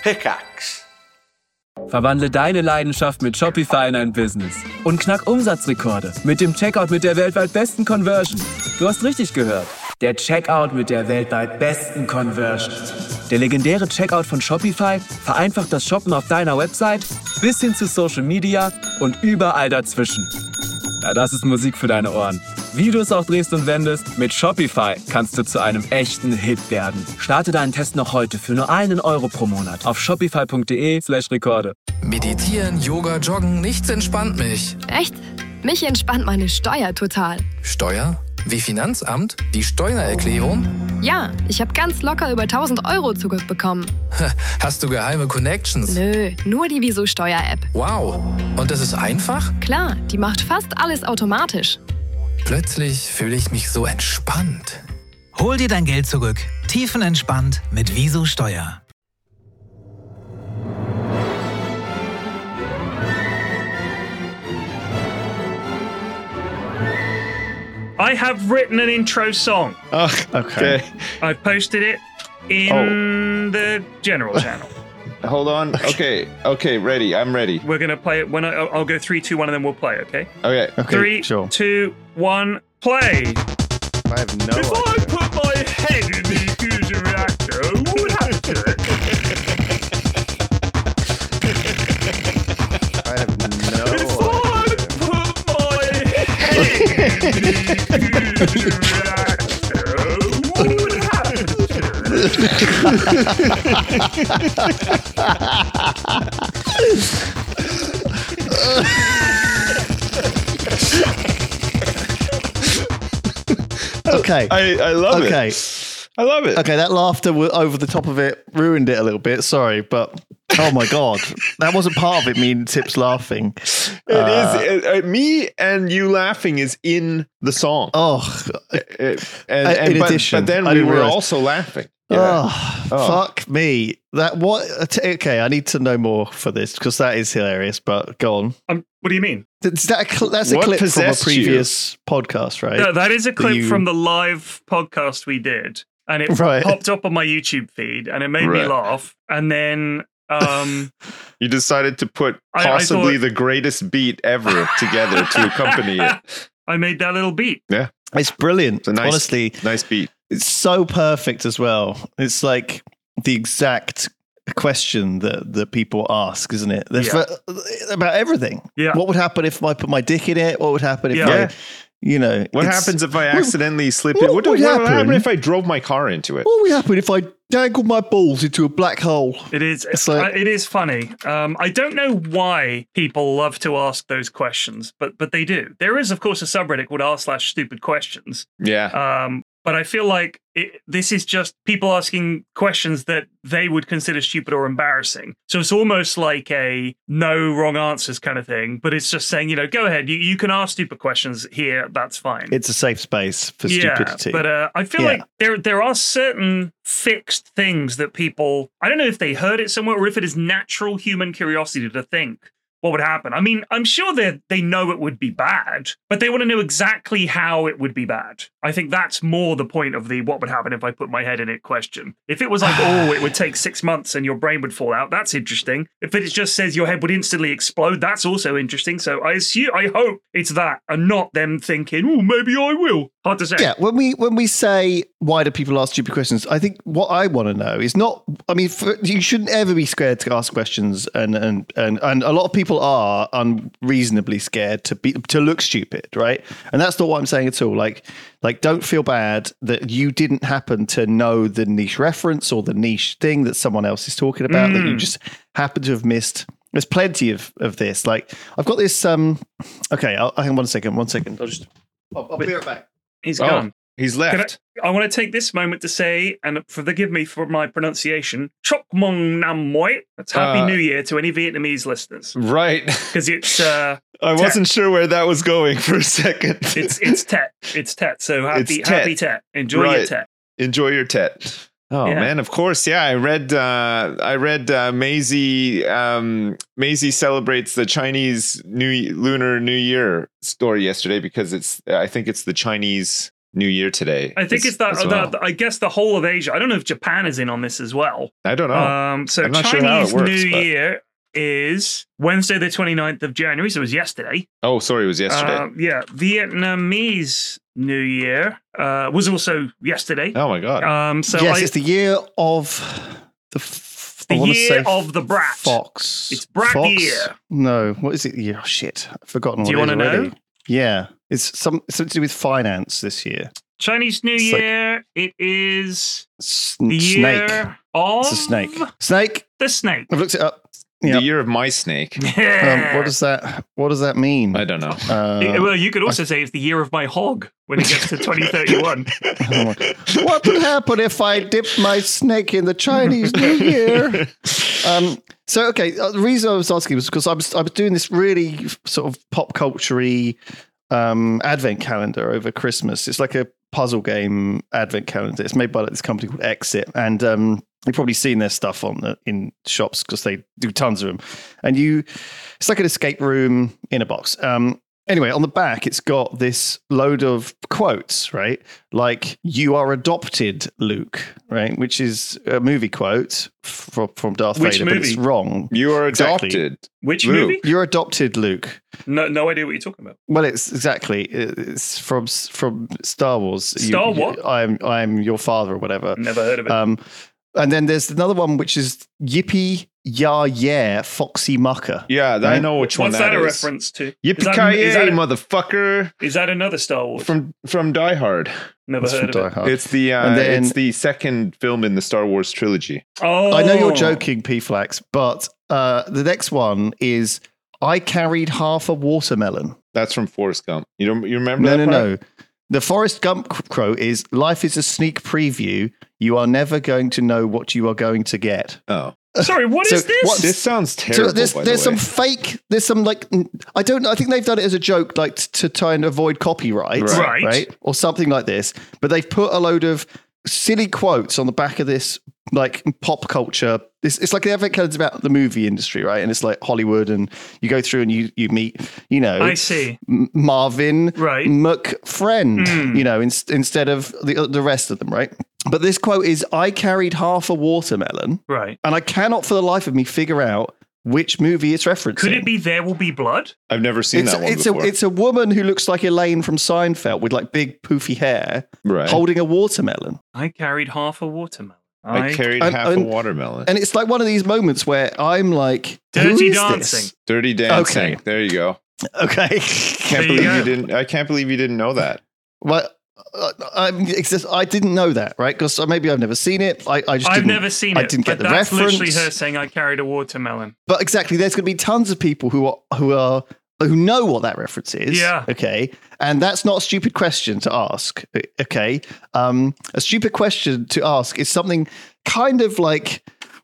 Pickaxe. Verwandle deine Leidenschaft mit Shopify in ein Business und knack Umsatzrekorde mit dem Checkout mit der weltweit besten Conversion. Du hast richtig gehört. Der Checkout mit der weltweit besten Conversion. Der legendäre Checkout von Shopify vereinfacht das Shoppen auf deiner Website bis hin zu Social Media und überall dazwischen. Ja, das ist Musik für deine Ohren. Wie du es auch drehst und wendest, mit Shopify kannst du zu einem echten Hit werden. Starte deinen Test noch heute für nur €1 pro Monat auf shopify.de/Rekorde. Meditieren, Yoga, Joggen, nichts entspannt mich. Echt? Mich entspannt meine Steuer total. Steuer? Wie Finanzamt? Die Steuererklärung? Ja, ich habe ganz locker über 1.000 Euro zurückbekommen. Hast du geheime Connections? Nö, nur die Wieso-Steuer-App. Wow. Und das ist einfach? Klar, die macht fast alles automatisch. Plötzlich fühle ich mich so entspannt. Hol dir dein Geld zurück. Tiefenentspannt mit Wieso Steuer. I have written an intro song. Oh, okay. I've posted it in the general channel. Hold on. Okay, ready. I'm ready. We're going to play it when I'll go 3, 2, 1, and then we'll play, okay? Okay. 3, sure. 2, 1, play. I have no If idea. I put my head in the fusion reactor, what would happen to it? I have no If I idea. put my head in the fusion reactor, what would happen to Okay. I love it. Okay. I love it. Okay, that laughter over the top of it ruined it a little bit. Sorry, but oh my god, that wasn't part of it. Me and Tips laughing. It is. Me and you laughing is in the song. Oh, In in addition, but then I we didn't were realize. also laughing. oh, fuck me. That what? Okay, I need to know more for this because that is hilarious. But go on. What do you mean? That's a What clip from a possessed previous podcast, right? No, that is a clip you- from the live podcast we did, and it Right. popped up on my YouTube feed, and it made me Right. laugh. And then, You decided to put I possibly thought- the greatest beat ever together to accompany it. I made that little beat. It's brilliant. It's a nice, Honestly, nice beat. it's so perfect as well. It's like the exact question that people ask, isn't it? About everything. Yeah. What would happen if I put my dick in it? What would happen if Yeah. What it's- happens if I accidentally slip it? what What would would happen happen? if I drove my car into it? What would happen if I dangled my balls into a black hole? It is. It's like- It is funny. I don't know why people love to ask those questions, but they do. There is, of course, a subreddit called r/stupid questions. Yeah. But I feel like this is just people asking questions that they would consider stupid or embarrassing. So it's almost like a no wrong answers kind of thing. But it's just saying, go ahead. You can ask stupid questions here. That's fine. It's a safe space for stupidity. But I feel like there are certain fixed things that people, I don't know if they heard it somewhere or if it is natural human curiosity to think what would happen. I mean, I'm sure they know it would be bad, but they want to know exactly how it would be bad. I think that's more the point of the what would happen if I put my head in it question. If it was like, it would take 6 months and your brain would fall out, that's interesting. If it just says your head would instantly explode, that's also interesting. So I hope it's that and not them thinking, maybe I will. Hard to say. Yeah, when we say why do people ask stupid questions, I think what I want to know is not. I mean, you shouldn't ever be scared to ask questions, and a lot of people are unreasonably scared to look stupid, right? And that's not what I'm saying at all. Like don't feel bad that you didn't happen to know the niche reference or the niche thing that someone else is talking about that you just happen to have missed. There's plenty of this. Like I've got this. Okay, hang on one second. I'll be right back. He's gone. He's left. I want to take this moment to say, and forgive me for my pronunciation, Chok Mong Nam Moi. That's Happy New Year to any Vietnamese listeners. Right. Because it's... I wasn't sure where that was going for a second. It's Tet. It's Tet. So happy Tet. Enjoy your Tet. Enjoy your Tet. Oh man, of course, yeah. I read Maisie celebrates the Chinese Lunar New Year story yesterday because I think it's the Chinese New Year today. I think it's that, as well. I guess the whole of Asia. I don't know if Japan is in on this as well. I don't know. So I'm not sure Chinese how it works, New but- Year is Wednesday, the 29th of January. So it was yesterday. Oh, sorry, it was yesterday. Yeah. Vietnamese New Year was also yesterday. Oh my god. So Yes, it's the year of the the I wanna year say of the brat. Fox. It's brat Fox? year. No, what is it? Yeah, oh, shit, I've forgotten. Do you want wanna to know? Yeah, it's something to do with finance this year. Chinese New It's like- Year. It is the Snake. year of It's a snake. Snake. the snake. I've looked it up. The Yeah. year of my snake. What does that mean? I don't know. Well, you could also say it's the year of my hog when it gets to 2031. What would happen if I dipped my snake in the Chinese New Year? So, okay, the reason I was asking was because I was doing this really sort of pop culture-y advent calendar over Christmas. It's like a puzzle game advent calendar. It's made by like this company called Exit, and you've probably seen their stuff in shops because they do tons of them. And it's like an escape room in a box. Anyway, on the back, it's got this load of quotes, right? Like, "You are adopted, Luke," right? Which is a movie quote from Darth Which Vader, but it's movie? wrong. You are Exactly. adopted. Which Luke. movie? You're adopted, Luke. No idea what you're talking about. Well, it's from Star Wars. Star what? I'm your father or whatever. Never heard of it. And then there's another one which is Yippee Yeah Foxy Mucker. Yeah, I Right? know which one What's that a is. reference to? Yippee-ki-yay, motherfucker! Is that another Star Wars? From Die Hard. Never That's heard from of Die it. Hard. It's the And then- it's the second film in the Star Wars trilogy. Oh, I know you're joking, P-Flax, but the next one is I carried half a watermelon. That's from Forrest Gump. You remember that? No. The Forrest Gump quote is, "Life is a sneak preview. You are never going to know what you are going to get." Oh, Sorry, what So is this? what- this sounds terrible. So there's by the some way. fake, there's some like, I don't know, I think they've done it as a joke, like to try and avoid copyright, Right. Or something like this. But they've put a load of silly quotes on the back of this, like pop culture. It's like the advent calendar about the movie industry, right? And it's like Hollywood, and you go through and you meet, I see. Marvin Right. McFriend, instead of the rest of them, right? But this quote is, "I carried half a watermelon, Right. and I cannot for the life of me figure out which movie it's referencing." Could it be There Will Be Blood? I've never seen that one before. It's a woman who looks like Elaine from Seinfeld with like big poofy hair, right. holding a watermelon. I carried half a watermelon. I carried and- half a and- watermelon. And it's like one of these moments where I'm like, Dirty who is Dancing. this? Dirty Dancing. Okay. There you go. Okay. Can't There you believe go. you didn't. I can't believe you didn't know that. Well, I didn't know that, right? Because maybe I've never seen it. I just I've didn't, never seen it. I didn't get but the that's reference. literally her saying I carried a watermelon. But exactly, there's going to be tons of people who know what that reference is. Yeah. Okay. And that's not a stupid question to ask. Okay. A stupid question to ask is something kind of like.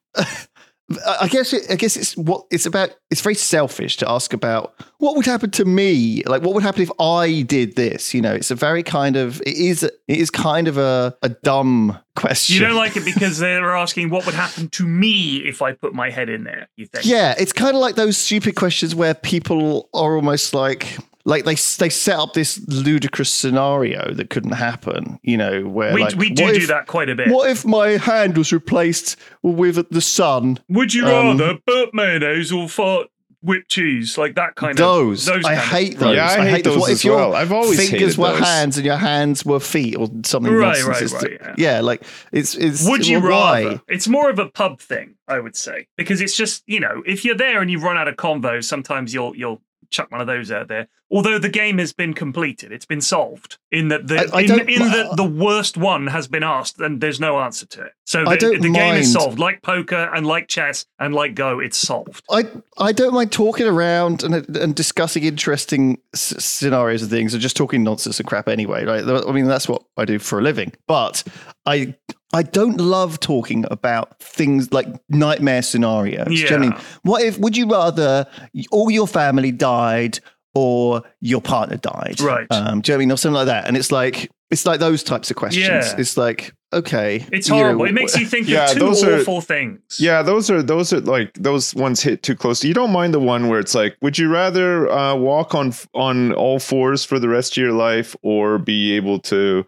I guess it's what it's about. It's very selfish to ask about what would happen to me. Like, what would happen if I did this? It's a very kind of, it is kind of a dumb question. You don't like it because they're asking what would happen to me if I put my head in there, you think? Yeah, it's kind of like those stupid questions where people are almost like they set up this ludicrous scenario that couldn't happen, where We like, do what do if- that quite a bit. What if my hand was replaced with the sun? Would you rather burnt mayonnaise or fart whipped cheese? Like that kind Those. of... I hate those. Yeah, I hate those What as if your well. I've always fingers hated were those. hands and your hands were feet or something. Right, nonsense. right, It's- right, Yeah, like it's. Would you why? rather? It's more of a pub thing, I would say, because it's just, if you're there and you've run out of convos, sometimes you'll chuck one of those out there. Although the game has been completed, it's been solved in that the worst one has been asked and there's no answer to it. So I the don't game is mind. solved, like poker and like chess and like Go. It's solved. I don't mind talking around and discussing interesting scenarios and things, and just talking nonsense and crap anyway. Right? I mean, that's what I do for a living. But I don't love talking about things like nightmare scenarios. Do you know what I mean? Would you rather all your family died or your partner died? Right. Do you know what I mean? Or something like that. And it's like those types of questions. Yeah. It's like, okay. It's you know, horrible. It makes you think Yeah, of two those are- awful things. Yeah, those are like those ones hit too close. You don't mind the one where it's like, would you rather walk on all fours for the rest of your life, or be able to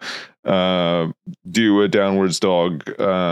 do a downwards dog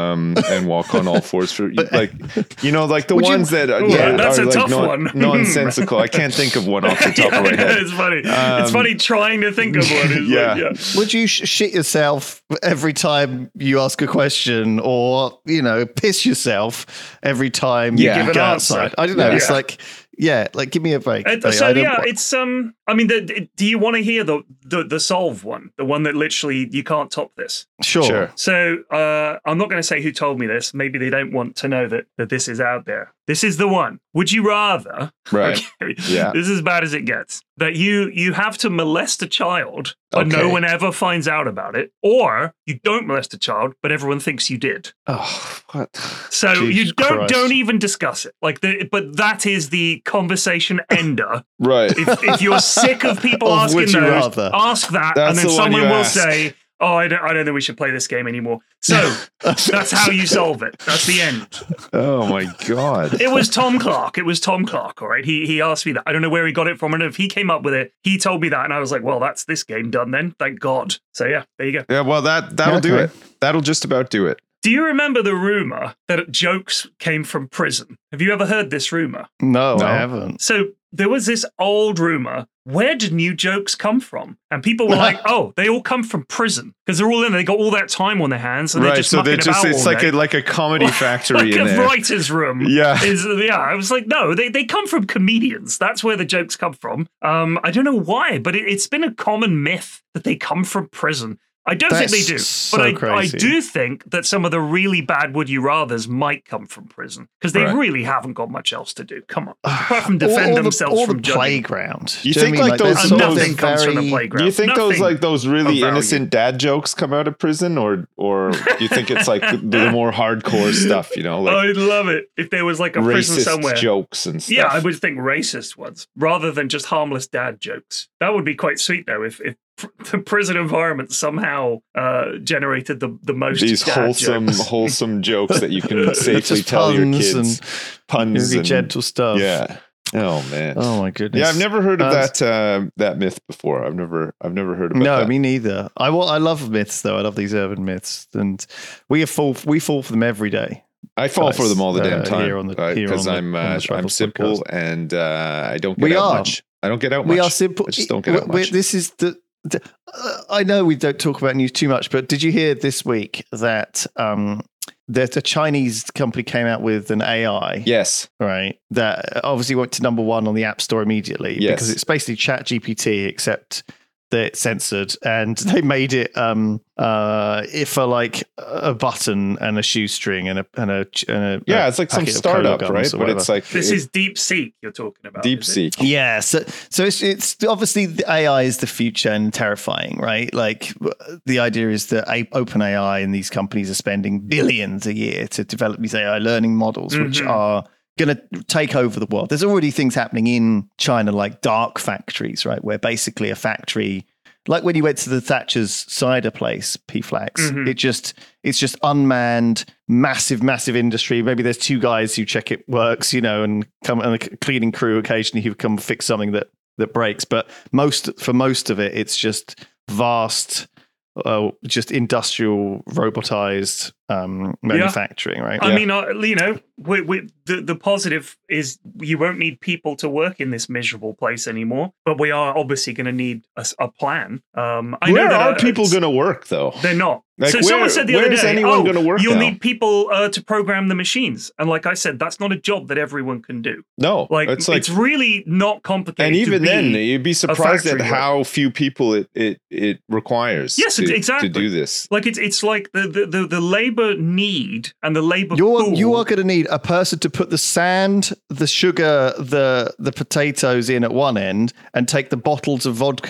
and walk on all fours for like, you know, like the Would you- ones that are, Yeah, that's are a like tough one. nonsensical. I can't think of one off the top of my head. It's funny. It's funny trying to think of one. It's yeah. like, Would you shit yourself every time you ask a question, or piss yourself every time Yeah. you Give an go answer. outside? I don't know. Yeah. It's like, like give me a break. So I don't- yeah, it's I mean, do you want to hear the solve one, the one that literally you can't top this? sure. So I'm not going to say who told me this. Maybe they don't want to know that this is out there. This is the one. Would you rather? Right. Okay, Yeah. this is as bad as it gets. That you have to molest a child, but no Okay. one ever finds out about it, or you don't molest a child, but everyone thinks you did. Oh, what? So Jesus you don't Christ. even discuss it. But that is the conversation ender. Right. If you're sick of people Of asking would you those, rather? ask that, That's and then the one someone you will ask. say, "Oh, I don't think we should play this game anymore." So that's how you solve it. That's the end. Oh my God. It was Tom Clark. All right. He asked me that. I don't know where he got it from. I don't know if he came up with it. He told me that, and I was like, "Well, that's this game done then. Thank God." So yeah, there you go. Yeah, well, that'll do Okay. it. That'll just about do it. Do you remember the rumor that jokes came from prison? Have you ever heard this rumor? No, No. I haven't. So there was this old rumor. Where did new jokes come from? And people were like, "Oh, they all come from prison because they're all in. They got all that time on their hands, and they're Right. just So mucking they're just about it's all like day." like a comedy factory like in a there. writer's room. Yeah. I was like, no, they come from comedians. That's where the jokes come from. I don't know why, but it's been a common myth that they come from prison. I don't think they do, That's but so I crazy. do think that some of the really bad would you rathers might come from prison because they Right. really haven't got much else to do. Come on, apart from defend themselves all from the judging. playground. You Do know think what I mean? like those there's sort of Nothing comes from the very- playground. Do you think Nothing those of really value. innocent dad jokes come out of prison, or do you think it's like the more hardcore stuff? You know, like I'd love it if there was like a prison racist somewhere. jokes and stuff. Yeah, I would think racist ones rather than just harmless dad jokes. That would be quite sweet, though, if the prison environment somehow generated the most These dad jokes. wholesome jokes that you can safely Just tell your puns kids. and Puns really and gentle stuff. Yeah. Oh man. Oh my goodness. Yeah, I've never heard of Um, that myth before. I've never heard about No, that. me neither. I love myths though. I love these urban myths, and we fall for them every day. I fall for them all the damn here time on the- right? here because on the I'm Struggles simple podcast. and I don't get We out are. much. I don't get out much. We are simple. I just don't get out much. This is I know we don't talk about news too much, but did you hear this week that that a Chinese company came out with an AI? Yes. Right. That obviously went to number one on the App Store immediately Yes. because it's basically ChatGPT, except that it's censored, and they made it for like a button and a shoestring and a Yeah, it's like some packet of Cola startup, gums right? or But whatever. it's like This is Deep Seek you're talking about. Deep is it? Seek. Yeah, so it's obviously the AI is the future and terrifying, right? Like the idea is that OpenAI and these companies are spending billions a year to develop these AI learning models, which are going to take over the world. There's already things happening in China like dark factories, right? Where basically a factory, like when you went to the Thatcher's cider place, P-Flax, it's just unmanned, massive industry. Maybe there's two guys who check it works, and come and a cleaning crew occasionally who come fix something that breaks. But for most of it, it's just vast, just industrial robotized manufacturing, right? I mean, the positive is you won't need people to work in this miserable place anymore, but we are obviously going to need a plan. I know Where that are people going to work though? They're not. Like, So someone said the other where's day, anyone gonna work you'll now?" need people to program the machines. And like I said, that's not a job that everyone can do. No, Like, it's really not complicated. and even to be then, you'd be surprised at factory how few people it requires. Yes, to, exactly. to do this. like it's like the labor need and the labor You pool. are going to need a person to put the sand, the sugar, the potatoes in at one end, and take the bottles of vodka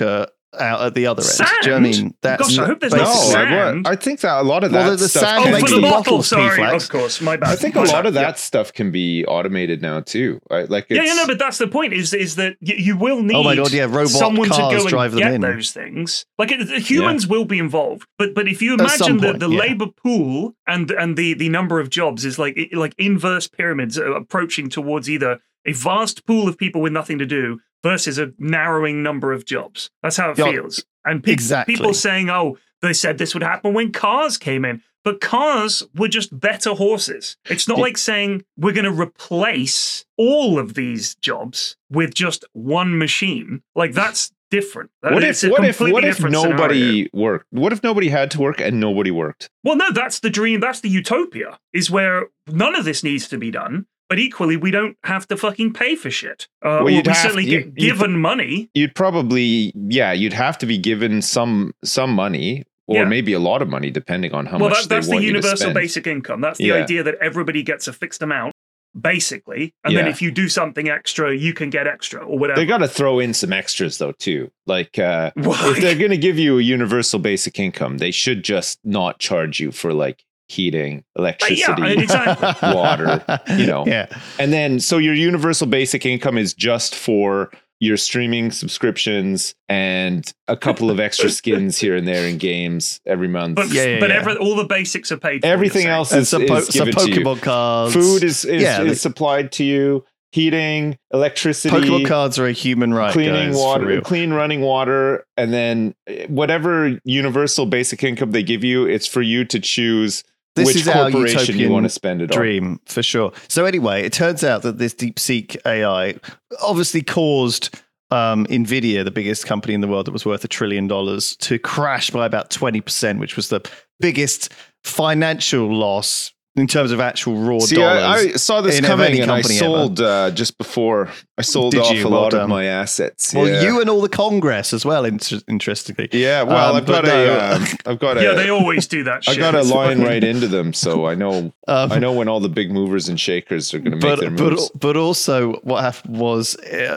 out at the other end. Sand? Do you know what I mean? Gosh, I hope there's No, no sand. I think that a lot of that Well, the stuff. sand Oh, makes for the the bottle, bottles sorry. P-flags. Of course, my bad. I think a My lot bad, of that yeah. stuff can be automated now too. Right? Like Yeah, no, but that's the point. Is that you will need Oh my God, yeah, robot someone to cars go drive and them get in. those things. Like humans will be involved, but if you At some imagine point, the yeah. labor pool and the number of jobs is like inverse pyramids approaching towards either a vast pool of people with nothing to do versus a narrowing number of jobs. That's how it Yeah, feels. And exactly. people saying, "Oh, they said this would happen when cars came in." But cars were just better horses. It's not like saying we're going to replace all of these jobs with just one machine. Like that's different. what It's if a completely what if different nobody scenario. worked? What if nobody had to work and nobody worked? Well, no, that's the dream. That's the utopia. Is where none of this needs to be done. But equally, we don't have to fucking pay for shit. Well, you'd we have- certainly you'd- get given money. You'd probably you'd have to be given some money or Yeah. maybe a lot of money depending on how Well, much that's they the want you to universal spend. basic income. That's the Yeah. idea that everybody gets a fixed amount, basically. And then Yeah. if you do something extra, you can get extra or whatever. They got to throw in some extras though too. Like Why? if they're going to give you a universal basic income, they should just not charge you for like heating, electricity, exactly. water, you know. Yeah. And then so your universal basic income is just for your streaming subscriptions and a couple of extra skins here and there in games every month. But Yeah. all the basics are paid for. Everything you're else saying. And is, some, is some given to you. Pokemon cards. Food is Yeah, supplied to you. Heating, electricity, Pokemon cards are a human right. cleaning guys, for water, real. clean running water, and then whatever universal basic income they give you, it's for you to choose This which is our corporation you utopian want to spend it on. dream for sure. So anyway, it turns out that this DeepSeek AI obviously caused Nvidia, the biggest company in the world that was worth $1 trillion, to crash by about 20%, which was the biggest financial loss in terms of actual raw See, dollars. I saw this in coming, any and I company sold just before. I sold Did off you? a Well lot done. of my assets. Well, yeah. you and all the Congress as well, interestingly. Yeah, well, I've got Yeah, they a, always do that I shit. got a It's line fucking- right into them, so I know when all the big movers and shakers are going to make their moves. But also what happened was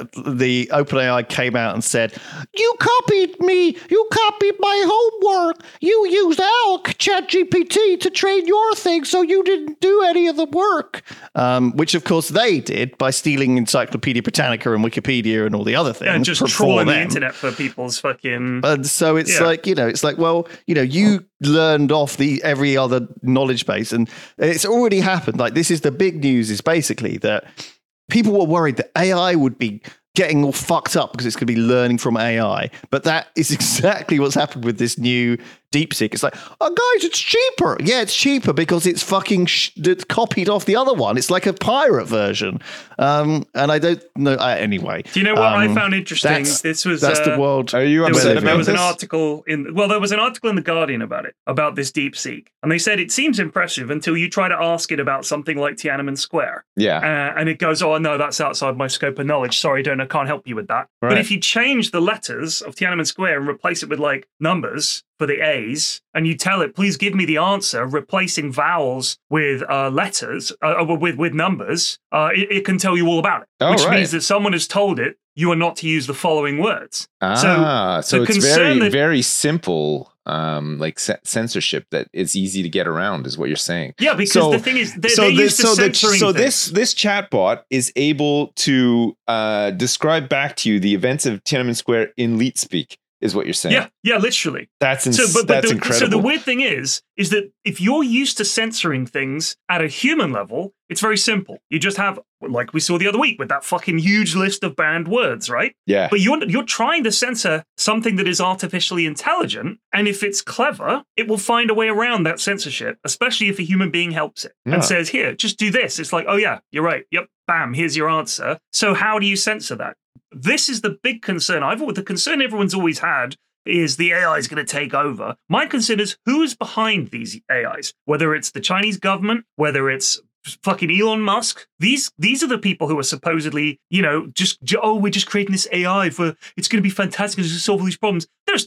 the OpenAI came out and said, "You copied me. You copied my homework. You used our ChatGPT to train your thing, so you didn't do any of the work." Which of course they did by stealing Encyclopedia Britannica and Wikipedia and all the other things. and just for trawling the them. internet for people's fucking. And so it's Yeah. like, it's like, well, you learned off every other knowledge base, and it's already happened. Like, this is the big news, is basically that people were worried that AI would be getting all fucked up because it's going to be learning from AI. But that is exactly what's happened with this new DeepSeek. It's like, oh, guys, it's cheaper. Yeah, it's cheaper because it's fucking it's copied off the other one. It's like a pirate version. And I don't know. Anyway. Do you know what I found interesting? This was that's the world. Are you There was, upset there about was an this? article there was an article in the Guardian about it, about this DeepSeek, and they said it seems impressive until you try to ask it about something like Tiananmen Square, Yeah. and it goes, "Oh no, that's outside my scope of knowledge. Sorry, I can't help you with that." But Right. if you change the letters of Tiananmen Square and replace it with like numbers for the A's, and you tell it, "Please give me the answer," replacing vowels with letters, with numbers, it can tell you all about it, Oh, which right. means that someone has told it you are not to use the following words. So the it's concern very, that- very simple, like censorship that is easy to get around, is what you're saying. Yeah, because the thing is, they're used to censoring things. this chatbot is able to describe back to you the events of Tiananmen Square in Leet speak, is what you're saying. Yeah, literally. That's But that's so incredible. the weird thing is that if you're used to censoring things at a human level, it's very simple. You just have, like we saw the other week with that fucking huge list of banned words, right? Yeah. But you're trying to censor something that is artificially intelligent, and if it's clever, it will find a way around that censorship, especially if a human being helps it Yeah. and says, "Here, just do this." It's like, "Oh yeah, you're right. Yep, bam, here's your answer." So how do you censor that? This is the big concern. The concern everyone's always had is the AI is going to take over. My concern is who's behind these AIs, whether it's the Chinese government, whether it's fucking Elon Musk. These are the people who are supposedly, we're just creating this AI for, it's going to be fantastic, it's going to solve all these problems. No, it's not. It's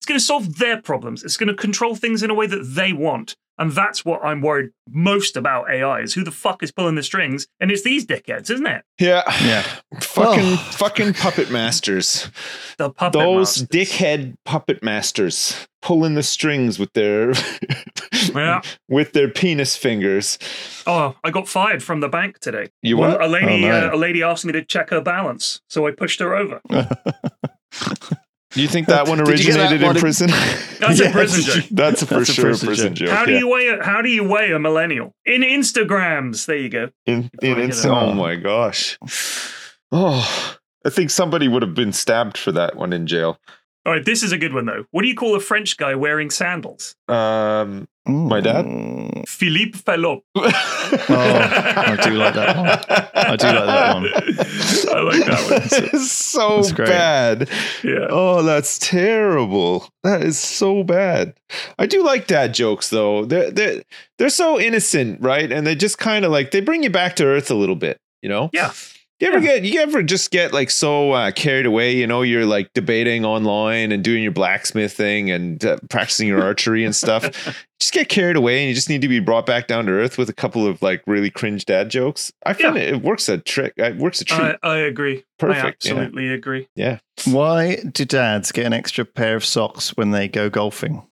It's going to solve their problems. It's going to control things in a way that they want. And that's what I'm worried most about AI is who the fuck is pulling the strings. And it's these dickheads, isn't it? Yeah. Fucking puppet masters. The puppet Those masters. dickhead puppet masters pulling the strings with their with their penis fingers. Oh, I got fired from the bank today. You what? A lady, Oh, no. a lady asked me to check her balance, so I pushed her over. Do you think that one Did you get that originated in one in- prison? That's a prison joke. That's for That's a sure a prison prison joke. joke. How do you weigh a millennial? In Instagrams. There you go. Oh my gosh. Oh, I think somebody would have been stabbed for that one in jail. All right, this is a good one though. What do you call a French guy wearing sandals? My dad? Philippe Fallope. I do like that one. I do like that one. I like that one. It's so That's great. bad. Yeah. Oh, that's terrible. That is so bad. I do like dad jokes though. They're so innocent, right? And they just kind of like they bring you back to earth a little bit, you know? Yeah. You ever just get like so carried away, you know, you're like debating online and doing your blacksmithing and practicing your archery and stuff. Just get carried away and you just need to be brought back down to earth with a couple of like really cringe dad jokes. I find it works a trick. It works a treat. I agree. Perfect, I absolutely agree. Yeah. Why do dads get an extra pair of socks when they go golfing?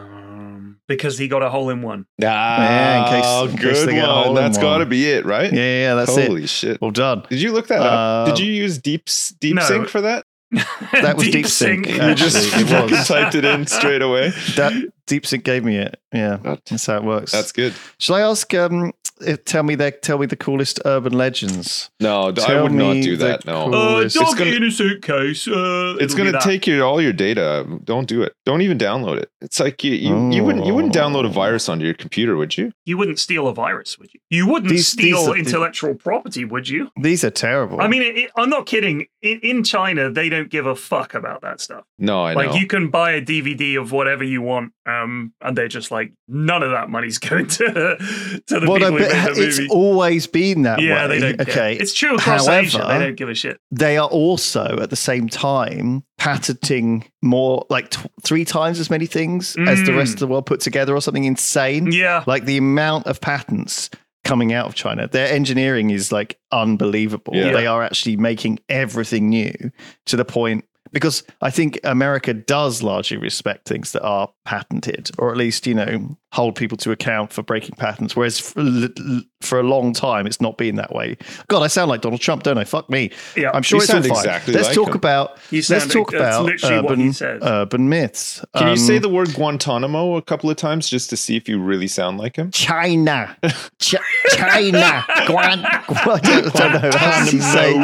Because he got a hole in one. Yeah, in case good they get a hole one. in That's one. got to be it, right? Yeah, that's it. Holy shit. Well done. Did you look that up? Did you use Deep No. Sync for that? That was Deep Sync. You just Actually, it fucking was. typed it in straight away. That Deep Sync gave me it. Yeah, God. that's how it works. That's good. Shall I ask? Tell me the coolest urban legends. No, I Tell would not me do the that. No. coolest- Dog It's gonna- innocent case. It's going to take all your data. Don't do it. Don't even download it. It's like you wouldn't download a virus onto your computer, would you? You wouldn't steal a virus, would you? You wouldn't These steal are- intellectual property, would you? These are terrible. I mean, I'm not kidding. In China, they don't give a fuck about that stuff. No, I know. Like, you can buy a DVD of whatever you want, and they're just like, none of that money's going to the people who made the it's movie. always been that way. Yeah, they don't care. Okay, It's true across Asia. They However, don't give a shit. they are also at the same time patenting more, like 3 times as many things as the rest of the world put together, or something insane. Yeah. Like the amount of patents coming out of China, their engineering is like unbelievable. Yeah. They are actually making everything new to the point, because I think America does largely respect things that are patented, or at least, you know, hold people to account for breaking patents. Whereas for a long time, it's not been that way. God, I sound like Donald Trump, don't I? Fuck me. Yeah. I'm sure You it's all sound fine. exactly Let's like talk him. about. You Let's sound- talk that's about literally what he says. urban myths. Can you say the word Guantanamo a couple of times just to see if you really sound like him? China? China. I don't know. How does he say?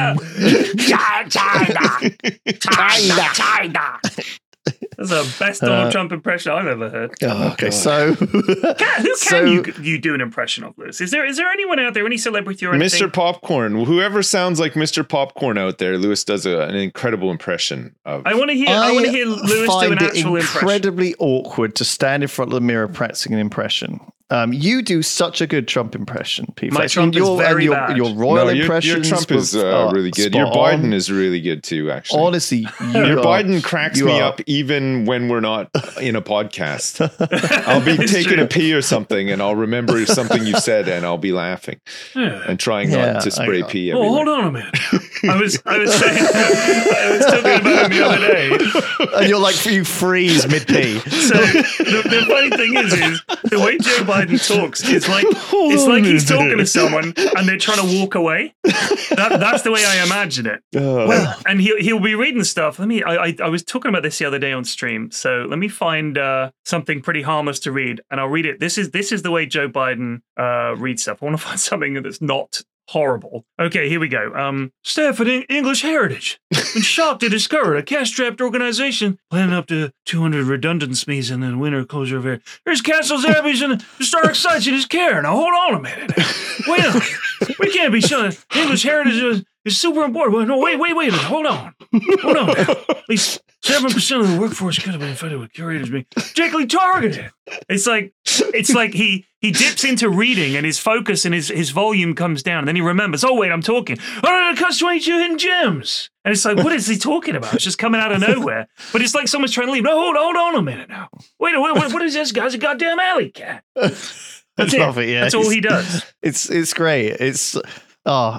China. That's the best Donald Trump impression I've ever heard. Okay, so Who can So- you do an impression of, Lewis? Is there anyone out there, any celebrity or anything? Mr. Popcorn. Whoever sounds like Mr. Popcorn out there, Lewis does an incredible impression of. I want to hear Lewis do an find it actual impression. incredibly awkward to stand in front of the mirror practicing an impression. You do such a good Trump impression, P. My Flex. Trump is very bad. Your royal No, your impressions. Trump is really good. Your spot Biden on. is really good too, actually. Honestly, Your are- Biden cracks you me are- up even when we're not in a podcast. I'll be It's taking true. a pee or something and I'll remember something you said and I'll be laughing and trying Yeah, not to spray pee Oh, everywhere. hold on a minute. I was saying, I was talking about him the other day. and you're like, you freeze mid pee. So the funny thing is the way Joe Biden talks is like he's talking to someone and they're trying to walk away. That's the way I imagine it. And he'll be reading stuff. I was talking about this the other day on stream. So let me find something pretty harmless to read, and I'll read it. This is the way Joe Biden reads stuff. I want to find something that's not horrible. Okay, here we go. Staff at English Heritage been shocked to discover a cash-strapped organization planning up to 200 redundancies and then winter closure of air. There's castles, abbeys, and historic sites in his care. Now hold on a minute. Wait a minute. We can't be showing English Heritage It's super important. Well, no, wait, hold on. At least 7% of the workforce could have been infected with curators being particularly targeted. It's like he dips into reading and his focus and his volume comes down. And then he remembers, oh, wait, I'm talking. Oh, it costs 22 hidden gems. And it's like, what is he talking about? It's just coming out of nowhere. But it's like someone's trying to leave. No, hold on a minute now. Wait, what is this guy's a goddamn alley cat? That's love it. Yeah, that's all he does. It's great. It's so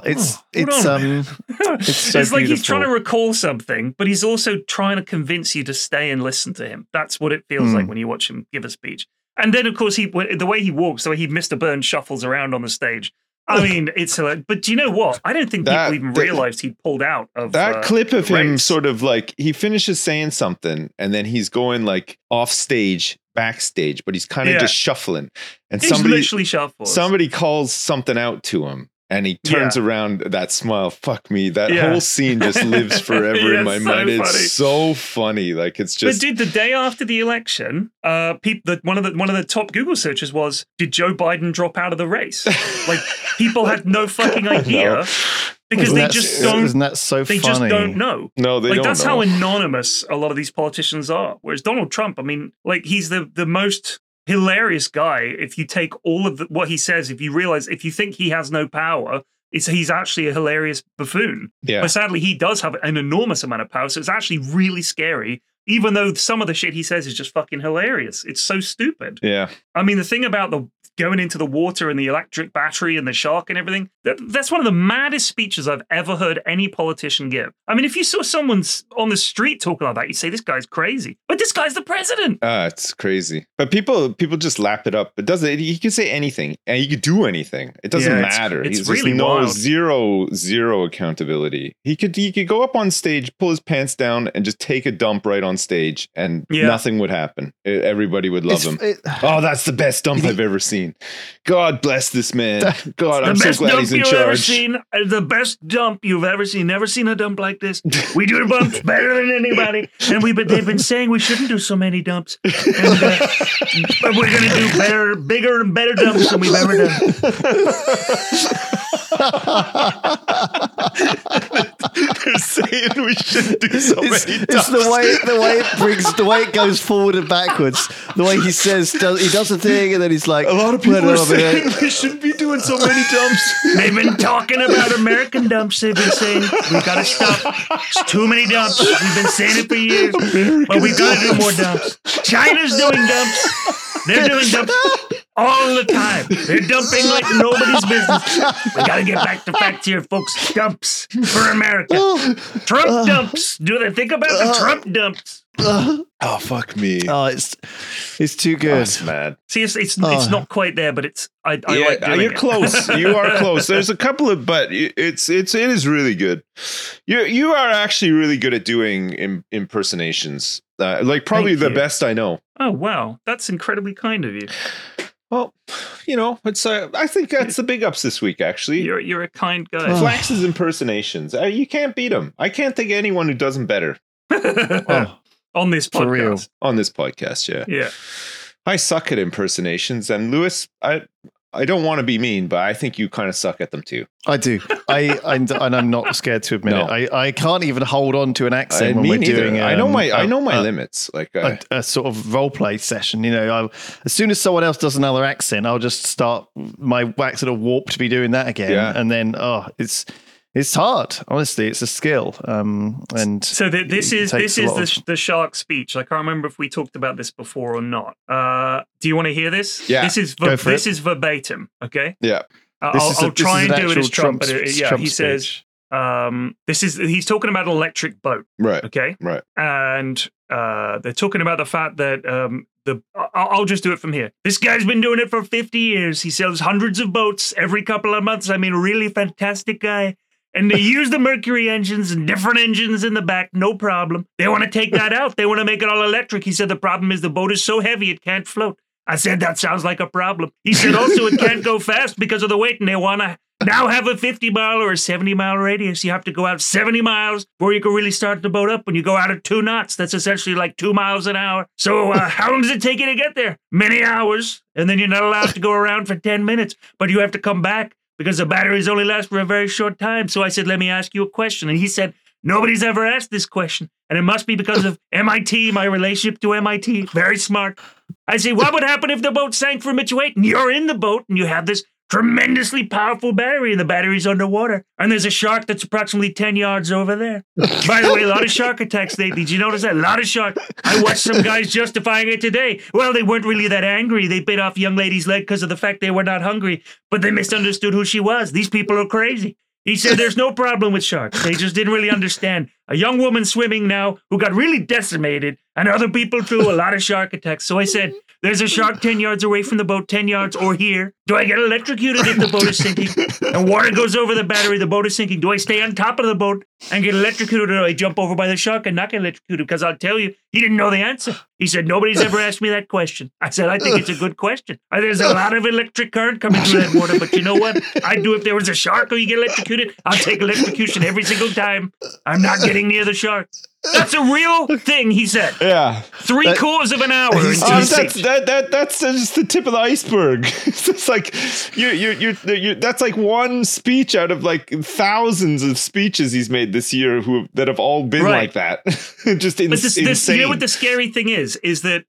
it's like he's trying to beautiful. recall something, but he's also trying to convince you to stay and listen to him. That's what it feels like when you watch him give a speech. And then, of course, the way he walks, the way Mr. Burns shuffles around on the stage. I mean, it's hilarious. But do you know what? I don't think people even realized he pulled out of that clip of the him race. sort of like he finishes saying something and then he's going like off stage, backstage, but he's kind of just shuffling. And He's literally shuffles. somebody calls something out to him. And he turns around, that smile, fuck me. That whole scene just lives forever in my mind. Funny. It's so funny. Like, it's just... But dude, the day after the election, one of the top Google searches was, did Joe Biden drop out of the race? Like, people had no fucking idea. Because Isn't that so they funny? just don't know. No, they don't that's know. how anonymous a lot of these politicians are. Whereas Donald Trump, I mean, like, he's the most hilarious guy. If you take all of what he says, if you think he has no power, he's actually a hilarious buffoon. Yeah. But sadly, he does have an enormous amount of power. So it's actually really scary, even though some of the shit he says is just fucking hilarious. It's so stupid. Yeah. I mean, the thing about the going into the water and the electric battery and the shark and everything, that's one of the maddest speeches I've ever heard any politician give. I mean, if you saw someone on the street talking like that, you'd say, this guy's crazy. But this guy's the president. It's crazy. But people just lap it up. It doesn't. He can say anything and he could do anything. It doesn't matter. It's He's really just wild. zero accountability. He could go up on stage, pull his pants down, and just take a dump right on stage, and nothing would happen. Everybody would love him. Oh, that's the best dump I've ever seen. God bless this man. God, I'm so glad he's in charge. The best dump you've ever seen. Never seen a dump like this. We do dumps better than anybody, and they've been saying we shouldn't do so many dumps, and, but we're going to do bigger and better dumps than we've ever done. They're saying we shouldn't do so many dumps. It's the way it goes forward and backwards. The way he says he does a thing and then he's like, a lot of people are saying we shouldn't be doing so many dumps. They've been talking about American dumps. They've been saying we've got to stop. It's too many dumps. We've been saying it for years, but we've got to do more dumps. China's doing dumps. They're doing dumps all the time. They're dumping like nobody's business. We got to get back to facts here, folks. Dumps for America. Trump dumps. Do they think about the Trump dumps? Oh, fuck me. Oh, it's too good. That's mad. See, it's not quite there, but I like doing you're it. close. You are close. There's a couple of, but it is really good. You are actually really good at doing impersonations. Like probably the best I know. Oh wow, that's incredibly kind of you. Well, it's. I think that's the big ups this week. Actually, You're a kind guy. Flax's impersonations. You can't beat them. I can't think of anyone who does them better. On this podcast. For real. On this podcast, yeah. Yeah. I suck at impersonations, and Lewis, I don't want to be mean, but I think you kind of suck at them too. I do. And I'm not scared to admit it. I can't even hold on to an accent when we're doing. I know my limits. Like a sort of role play session. As soon as someone else does another accent, I'll just start my wax at a warp to be doing that again, and then it's hard. Honestly, it's a skill. And so this is the shark speech. I can't remember if we talked about this before or not. Do you want to hear this? Yeah, this is verbatim. Okay. Yeah. I'll try and do it as Trump. But he speech. says he's talking about an electric boat. Right. Okay. Right. And they're talking about the fact that I'll just do it from here. This guy's been doing it for 50 years. He sells hundreds of boats every couple of months. I mean, really fantastic guy. And they use the Mercury engines and different engines in the back, no problem. They want to take that out. They want to make it all electric. He said the problem is the boat is so heavy it can't float. I said that sounds like a problem. He said also it can't go fast because of the weight, and they want to now have a 50-mile or a 70-mile radius. You have to go out 70 miles before you can really start the boat up. When you go out at 2 knots, that's essentially like 2 miles an hour. So how long does it take you to get there? Many hours. And then you're not allowed to go around for 10 minutes, but you have to come back because the batteries only last for a very short time. So I said, let me ask you a question. And he said, nobody's ever asked this question. And it must be because of MIT, my relationship to MIT. Very smart. I said, what would happen if the boat sank from its weight and you're in the boat and you have this tremendously powerful battery and the battery's underwater and there's a shark that's approximately 10 yards over there? By the way, a lot of shark attacks lately. Did you notice that? A lot of shark. I watched some guys justifying it today. Well, they weren't really that angry. They bit off a young lady's leg because of the fact they were not hungry, but they misunderstood who she was. These people are crazy. He said there's no problem with sharks. They just didn't really understand. A young woman swimming now who got really decimated and other people too, a lot of shark attacks. So I said, there's a shark 10 yards away from the boat, 10 yards or here. Do I get electrocuted if the boat is sinking and water goes over the battery, the boat is sinking? Do I stay on top of the boat and get electrocuted, or do I jump over by the shark and not get electrocuted? Because I'll tell you, he didn't know the answer. He said, nobody's ever asked me that question. I said, I think it's a good question. There's a lot of electric current coming through that water, but you know what? I'd do if there was a shark or you get electrocuted. I'll take electrocution every single time. I'm not getting near the shark. That's a real thing, he said. Yeah. 3/4 of an hour. That's just the tip of the iceberg. It's just like you that's like one speech out of like thousands of speeches he's made this year that have all been like that. Just insane. You know what the scary thing is that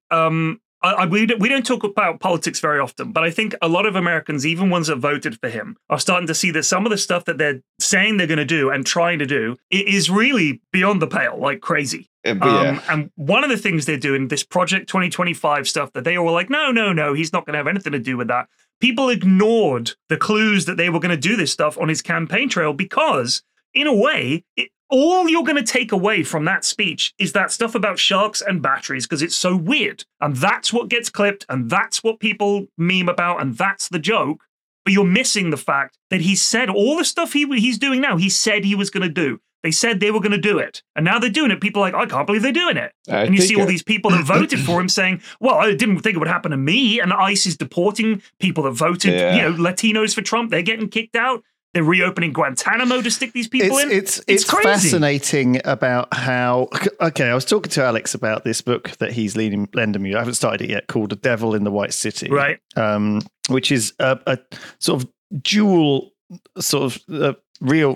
we don't talk about politics very often, but I think a lot of Americans, even ones that voted for him, are starting to see that some of the stuff that they're saying they're going to do and trying to do is really beyond the pale, like crazy. And one of the things they're doing, this Project 2025 stuff, that they were like, no, he's not going to have anything to do with that. People ignored the clues that they were going to do this stuff on his campaign trail because, in a way, all you're going to take away from that speech is that stuff about sharks and batteries because it's so weird. And that's what gets clipped, and that's what people meme about, and that's the joke. But you're missing the fact that he said all the stuff he's doing now, he said he was going to do. They said they were going to do it. And now they're doing it. People are like, I can't believe they're doing it. And you see all these people that voted for him saying, well, I didn't think it would happen to me. And ICE is deporting people that voted, Latinos for Trump. They're getting kicked out. They're reopening Guantanamo to stick these people in. It's crazy. Fascinating about how... Okay, I was talking to Alex about this book that he's lending me. I haven't started it yet, called The Devil in the White City. Right. Which is a sort of dual sort of real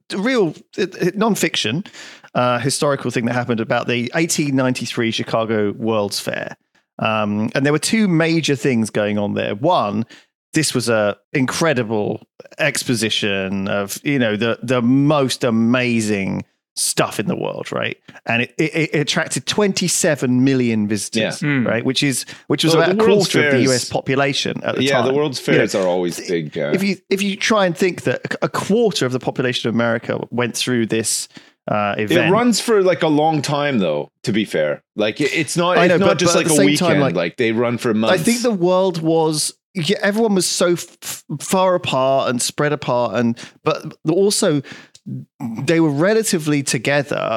non-fiction historical thing that happened about the 1893 Chicago World's Fair. And there were two major things going on there. One, this was a incredible exposition of, the most amazing stuff in the world, right? And it attracted 27 million visitors, right? Which was about a quarter of the US population at the time. Yeah, the World's Fairs are always big. If you try and think that a quarter of the population of America went through this event. It runs for like a long time, though, to be fair. Like it's not just like a weekend. Time, like they run for months. I think the world was... Yeah, everyone was so far apart and spread apart, but also they were relatively together.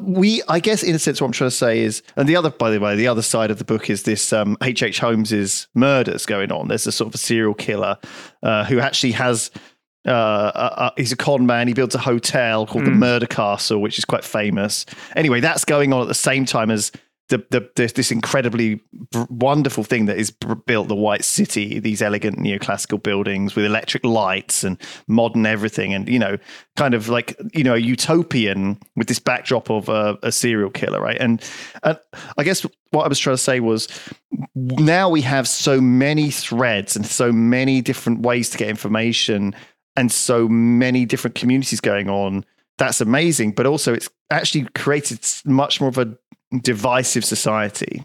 I guess, in a sense, what I'm trying to say is, and by the way, the other side of the book is this H.H. Holmes's murders going on. There's a sort of a serial killer who actually has. He's a con man. He builds a hotel called the Murder Castle, which is quite famous. Anyway, that's going on at the same time as this incredibly wonderful thing that is built, the White City, these elegant neoclassical buildings with electric lights and modern everything, and kind of like a utopian with this backdrop of a serial killer, right? And I guess what I was trying to say was, now we have so many threads and so many different ways to get information and so many different communities going on. That's amazing, but also it's actually created much more of a divisive society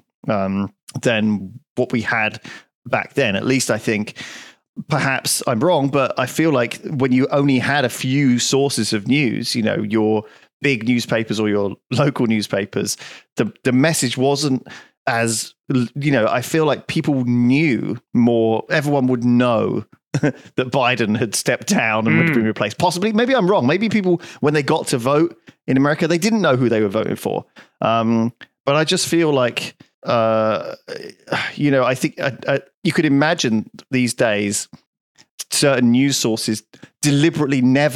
than what we had back then. At least I think, perhaps I'm wrong, but I feel like when you only had a few sources of news, your big newspapers or your local newspapers, the message wasn't as, I feel like people knew more. Everyone would know that Biden had stepped down and would be replaced. Possibly, maybe I'm wrong. Maybe people, when they got to vote in America, they didn't know who they were voting for. But I just feel like, I think you could imagine these days certain news sources deliberately never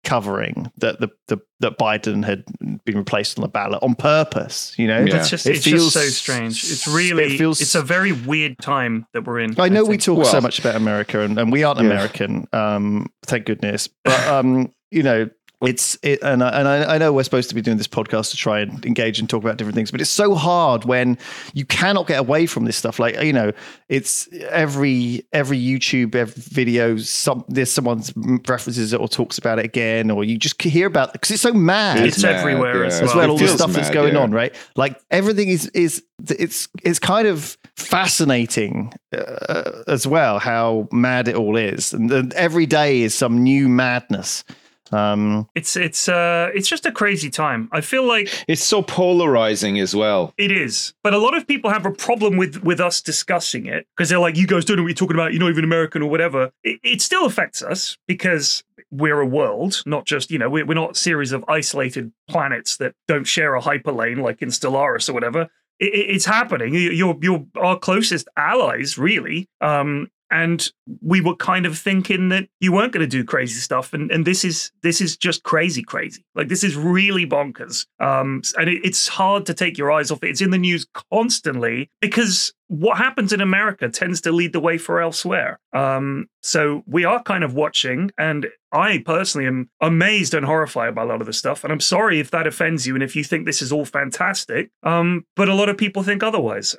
covering that that Biden had been replaced on the ballot on purpose. You know, it's just so strange. It's a very weird time that we're in. I know we talk so much about America, and we aren't American, thank goodness. But you know, and I know we're supposed to be doing this podcast to try and engage and talk about different things, but it's so hard when you cannot get away from this stuff. Like, you know, it's every YouTube, every video, there's someone's references it or talks about it again, or you just hear about it because it's so mad. It's everywhere as well. All the stuff that's going on, right? Like everything is it's kind of fascinating as well how mad it all is, and every day is some new madness. It's just a crazy time. I feel like it's so polarizing as well. It is, but a lot of people have a problem with us discussing it because they're like, "You guys don't know what you're talking about. You're not even American or whatever." It still affects us because we're a world, not just, you know, we're not a series of isolated planets that don't share a hyperlane like in Stellaris or whatever. It's happening. You're our closest allies, really. And we were kind of thinking that you weren't going to do crazy stuff. And this is just crazy. Like, this is really bonkers. And it's hard to take your eyes off it. It's in the news constantly because what happens in America tends to lead the way for elsewhere. So we are kind of watching, and I personally am amazed and horrified by a lot of the stuff. And I'm sorry if that offends you and if you think this is all fantastic. But a lot of people think otherwise.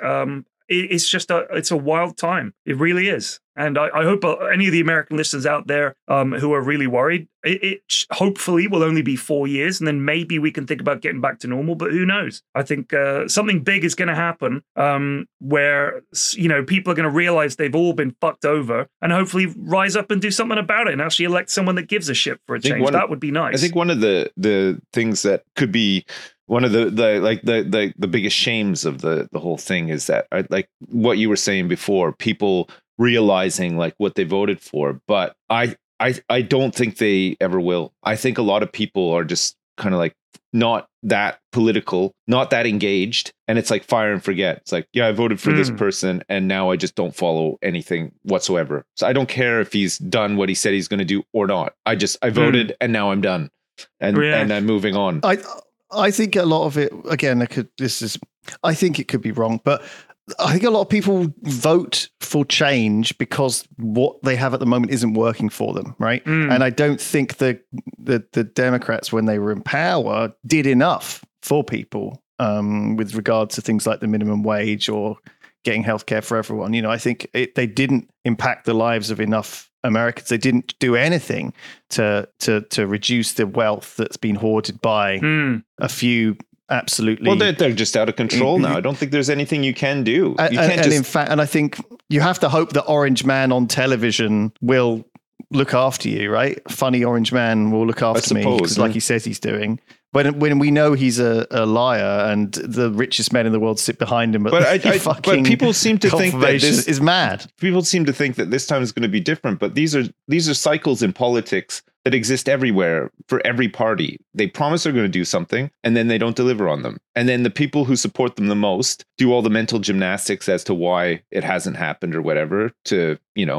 It's a wild time. It really is. And I hope any of the American listeners out there who are really worried, it hopefully will only be 4 years, and then maybe we can think about getting back to normal. But who knows? I think something big is going to happen where, you know, people are going to realize they've all been fucked over and hopefully rise up and do something about it and actually elect someone that gives a shit for a change. That would be nice. I think one of the things that could be one of the biggest shames of the whole thing is that, like what you were saying before, people realizing like what they voted for, but I don't think they ever will. I think a lot of people are just kind of like not that political, not that engaged, and it's like fire and forget. It's like, yeah, I voted for this person and now I just don't follow anything whatsoever. So I don't care if he's done what he said he's going to do or not. I voted and now I'm done, and I'm moving on. I think a lot of it, again, I think it could be wrong, but I think a lot of people vote for change because what they have at the moment isn't working for them, right? And I don't think the Democrats, when they were in power, did enough for people with regard to things like the minimum wage or getting healthcare for everyone. You know, I think they didn't impact the lives of enough Americans. They didn't do anything to reduce the wealth that's been hoarded by a few. Absolutely. Well, they're just out of control now. I don't think there's anything you can do. And I think you have to hope that Orange Man on television will look after you, right? Funny Orange Man will look after me because, like he says he's doing. When we know he's a liar and the richest men in the world sit behind him, but people seem to think that this is mad. People seem to think that this time is going to be different, but these are cycles in politics that exist everywhere for every party. They promise they're going to do something and then they don't deliver on them. And then the people who support them the most do all the mental gymnastics as to why it hasn't happened or whatever to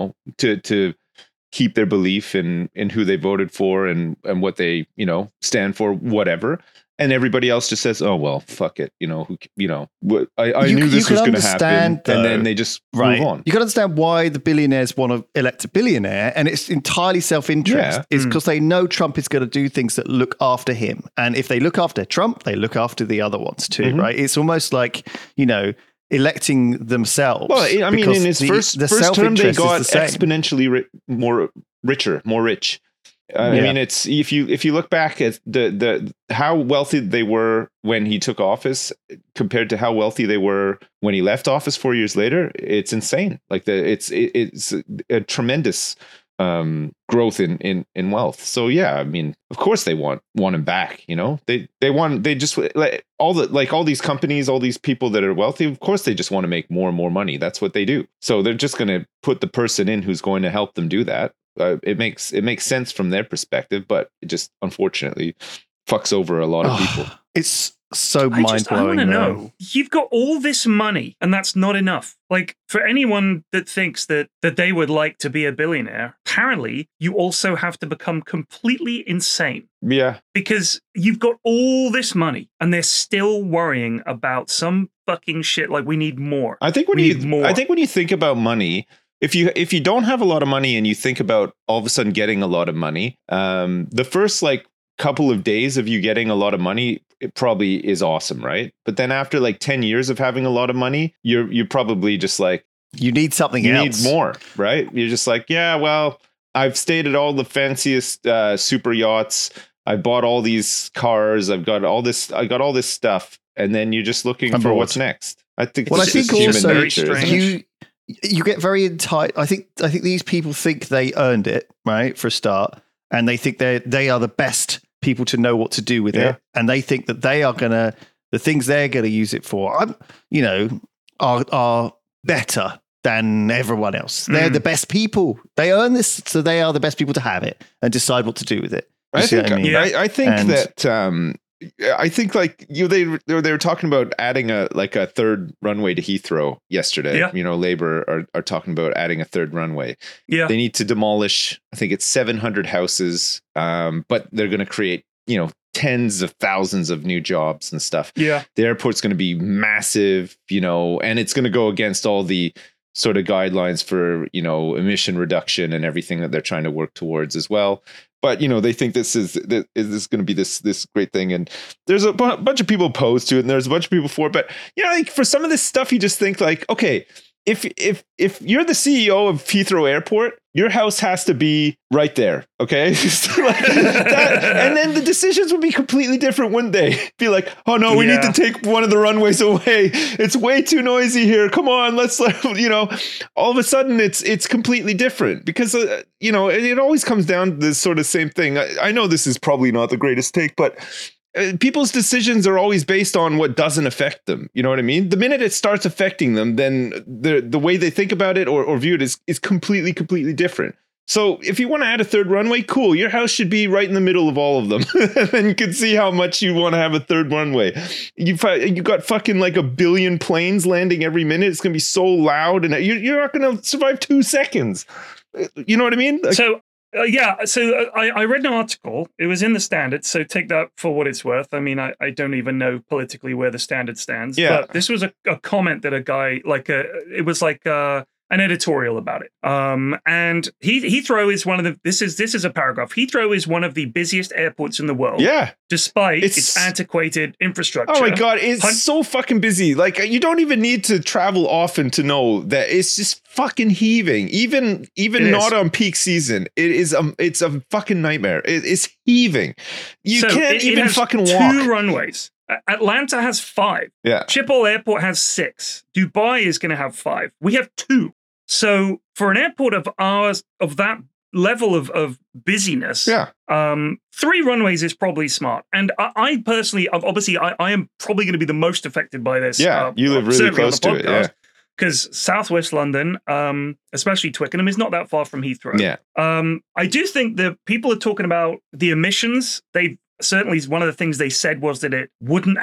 keep their belief in who they voted for and what they, stand for, whatever. And everybody else just says, "Oh well, fuck it." I knew this was going to happen, and then they just move on. You can understand why the billionaires want to elect a billionaire, and it's entirely self-interest. Is because they know Trump is going to do things that look after him, and if they look after Trump, they look after the other ones too, right? It's almost like electing themselves. Well, I mean, in his first term, they got exponentially more rich. I mean, it's if you look back at the how wealthy they were when he took office compared to how wealthy they were when he left office 4 years later, it's insane. Like it's a tremendous growth in wealth. So yeah, I mean, of course they want him back. They just like all these companies, all these people that are wealthy. Of course, they just want to make more and more money. That's what they do. So they're just going to put the person in who's going to help them do that. It makes sense from their perspective, but it just unfortunately fucks over a lot of people. It's so mind blowing. I want to know. You've got all this money, and that's not enough. Like, for anyone that thinks that they would like to be a billionaire, apparently you also have to become completely insane. Yeah. Because you've got all this money and they're still worrying about some fucking shit like we need more. I think when you think about money, if you don't have a lot of money and you think about all of a sudden getting a lot of money, the first like couple of days of you getting a lot of money, it probably is awesome, right? But then after like 10 years of having a lot of money, you're probably just like, you need something else. You need more, right? You're just like, yeah, well, I've stayed at all the fanciest super yachts. I bought all these cars. I got all this stuff. And then you're just looking for what's next. I think I think also nature, you get very entitled. I think these people think they earned it, right, for a start. And they think they are the best people to know what to do with it. And they think that the things they're going to use it for, are better than everyone else. They're the best people. They earn this, so they are the best people to have it and decide what to do with it. I think they were talking about adding a third runway to Heathrow yesterday. Yeah. Labour are talking about adding a third runway. Yeah. They need to demolish, I think it's 700 houses, but they're going to create, tens of thousands of new jobs and stuff. Yeah. The airport's going to be massive, and it's going to go against all the sort of guidelines for, emission reduction and everything that they're trying to work towards as well. But, they think this is going to be this great thing. And there's a bunch of people opposed to it and there's a bunch of people for it. But, like for some of this stuff, you just think like, okay, if you're the CEO of Heathrow Airport, your house has to be right there. Okay. And then the decisions would be completely different, wouldn't they? Be like, oh no, we need to take one of the runways away. It's way too noisy here. Come on, let's all of a sudden it's completely different because, it always comes down to this sort of same thing. I know this is probably not the greatest take, but people's decisions are always based on what doesn't affect them. You know what I mean? The minute it starts affecting them, then the way they think about it or view it is completely different. So if you want to add a third runway, cool. Your house should be right in the middle of all of them. And then you can see how much you want to have a third runway. You got fucking like 1 billion planes landing every minute. It's going to be so loud and you're not going to survive 2 seconds. You know what I mean? I read an article. It was in the Standard, so take that for what it's worth. I mean, I don't even know politically where the Standard stands. Yeah. But this was a comment that a guy, an editorial about it. And Heathrow is one of the, this is a paragraph. Heathrow is one of the busiest airports in the world. Yeah. Despite its antiquated infrastructure. Oh my God, it's so fucking busy. Like you don't even need to travel often to know that it's just fucking heaving. Even not on peak season. It's a fucking nightmare. It's heaving. You can't even fucking walk. 2 runways. Atlanta has 5. Yeah. Schiphol Airport has 6. Dubai is going to have 5. We have 2. So for an airport of ours, of that level of busyness, 3 runways is probably smart. And I personally, obviously, I am probably going to be the most affected by this. Yeah, you live really close to it. Yeah. Because Southwest London, especially Twickenham, is not that far from Heathrow. Yeah. I do think that people are talking about the emissions. Certainly, one of the things they said was that it wouldn't